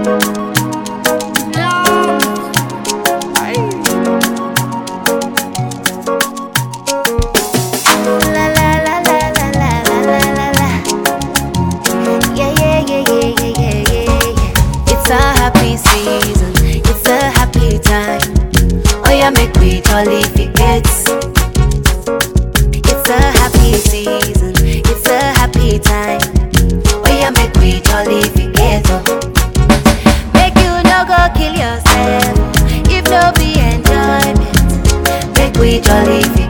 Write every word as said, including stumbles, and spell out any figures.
Make we jolly forgets. It's a happy season, it's a happy time. Oh yeah, make we jolly forget. Oh. Make you no go kill yourself if no be enjoyment. Make we jolly forget.